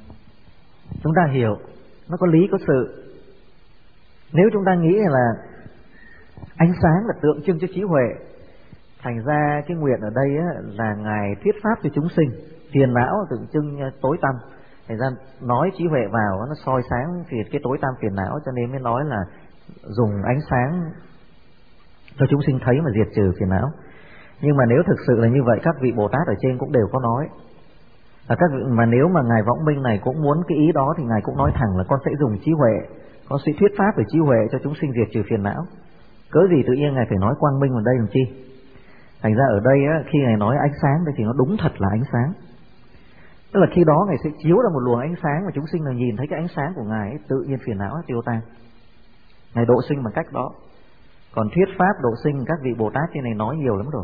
chúng ta hiểu nó có lý có sự. Nếu chúng ta nghĩ là ánh sáng là tượng trưng cho trí huệ, thành ra cái nguyện ở đây á, là Ngài thuyết pháp cho chúng sinh. Phiền não tượng trưng tối tăm, thành ra nói trí huệ vào nó soi sáng thì cái tối tăm phiền não, cho nên mới nói là dùng ánh sáng cho chúng sinh thấy mà diệt trừ phiền não. Nhưng mà nếu thực sự là như vậy, các vị Bồ Tát ở trên cũng đều có nói. Và các vị, mà nếu mà Ngài Võng Minh này cũng muốn cái ý đó thì Ngài cũng nói thẳng là con sẽ dùng trí huệ, con sẽ thuyết pháp về trí huệ cho chúng sinh diệt trừ phiền não. Cớ gì tự nhiên Ngài phải nói quang minh ở đây làm chi? Thành ra ở đây á, khi Ngài nói ánh sáng thì nó đúng thật là ánh sáng. Tức là khi đó Ngài sẽ chiếu ra một luồng ánh sáng mà chúng sinh nào nhìn thấy cái ánh sáng của Ngài ấy, tự nhiên phiền não tiêu tan. Ngài độ sinh bằng cách đó. Còn thuyết pháp độ sinh các vị Bồ Tát trên này nói nhiều lắm rồi.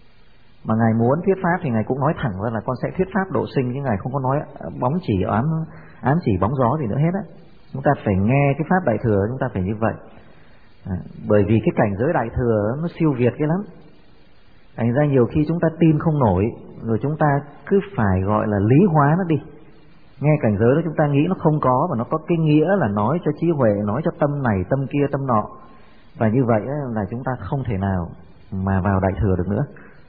Mà Ngài muốn thuyết pháp thì Ngài cũng nói thẳng ra là con sẽ thuyết pháp độ sinh, chứ Ngài không có nói bóng chỉ ám, ám chỉ bóng gió gì nữa hết á. Chúng ta phải nghe cái pháp đại thừa, chúng ta phải như vậy. À, bởi vì cái cảnh giới đại thừa nó siêu việt cái lắm. Thành ra nhiều khi chúng ta tin không nổi, rồi chúng ta cứ phải gọi là lý hóa nó đi. Nghe cảnh giới đó chúng ta nghĩ nó không có, và nó có cái nghĩa là nói cho trí huệ, nói cho tâm này, tâm kia, tâm nọ. Và như vậy là chúng ta không thể nào mà vào đại thừa được nữa.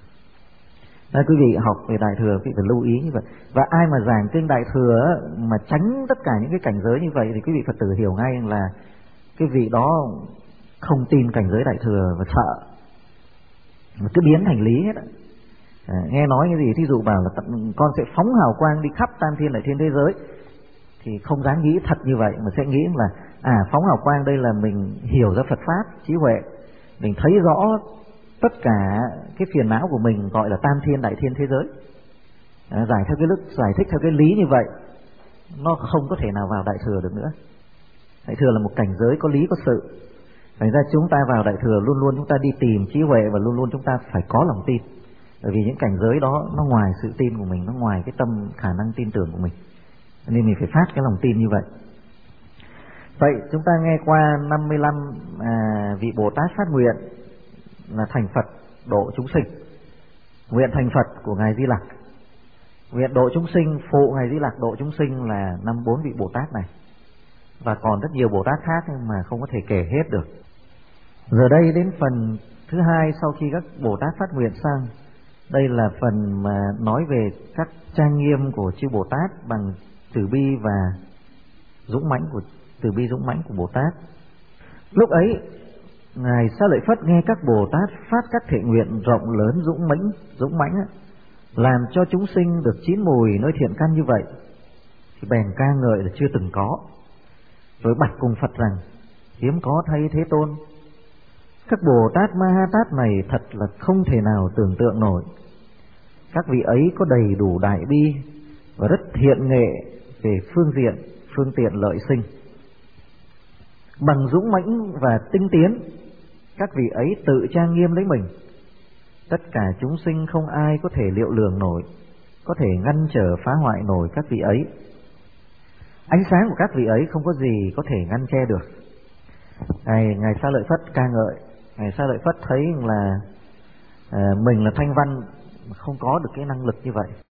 Nên quý vị học về đại thừa quý vị phải lưu ý như vậy. Và ai mà giảng kinh đại thừa mà tránh tất cả những cái cảnh giới như vậy thì quý vị Phật tử hiểu ngay là cái vị đó không tin cảnh giới đại thừa và sợ, mà cứ biến thành lý hết á. À, nghe nói cái gì thí dụ bảo là con sẽ phóng hào quang đi khắp tam thiên đại thiên thế giới, thì không dám nghĩ thật như vậy, mà sẽ nghĩ là à phóng hào quang đây là mình hiểu ra Phật pháp trí huệ, mình thấy rõ tất cả cái phiền não của mình, gọi là tam thiên đại thiên thế giới. À, giải theo cái lúc giải thích theo cái lý như vậy, nó không có thể nào vào đại thừa được nữa. Đại thừa là một cảnh giới có lý có sự. Thành ra chúng ta vào đại thừa luôn luôn chúng ta đi tìm trí huệ, và luôn luôn chúng ta phải có lòng tin. Bởi vì những cảnh giới đó nó ngoài sự tin của mình, nó ngoài cái tâm khả năng tin tưởng của mình, nên mình phải phát cái lòng tin như vậy. Vậy chúng ta nghe qua năm mươi lăm à, vị Bồ Tát phát nguyện là thành Phật độ chúng sinh. Nguyện thành Phật của Ngài Di Lặc, nguyện độ chúng sinh, phụ Ngài Di Lặc độ chúng sinh là năm bốn vị Bồ Tát này, và còn rất nhiều Bồ Tát khác nhưng mà không có thể kể hết được. Giờ đây đến phần thứ hai sau khi các Bồ Tát phát nguyện xong, đây là phần mà nói về các trang nghiêm của chư Bồ Tát bằng từ bi và dũng mãnh của từ bi dũng mãnh của Bồ Tát. Lúc ấy Ngài Xá Lợi Phất nghe các Bồ Tát phát các thệ nguyện rộng lớn dũng mãnh dũng mãnh làm cho chúng sinh được chín mùi nơi thiện căn như vậy, thì bèn ca ngợi là chưa từng có, rồi bạch cùng Phật rằng hiếm có thay Thế Tôn. Các Bồ Tát Ma Ha Tát này thật là không thể nào tưởng tượng nổi. Các vị ấy có đầy đủ đại bi và rất thiện nghệ về phương diện phương tiện lợi sinh. Bằng dũng mãnh và tinh tiến, các vị ấy tự trang nghiêm lấy mình. Tất cả chúng sinh không ai có thể liệu lường nổi, có thể ngăn trở phá hoại nổi các vị ấy. Ánh sáng của các vị ấy không có gì có thể ngăn che được. Ngài, Ngài Xá Lợi Phất ca ngợi. Ngài Xá Lợi Phất thấy là à, mình là thanh văn, không có được cái năng lực như vậy.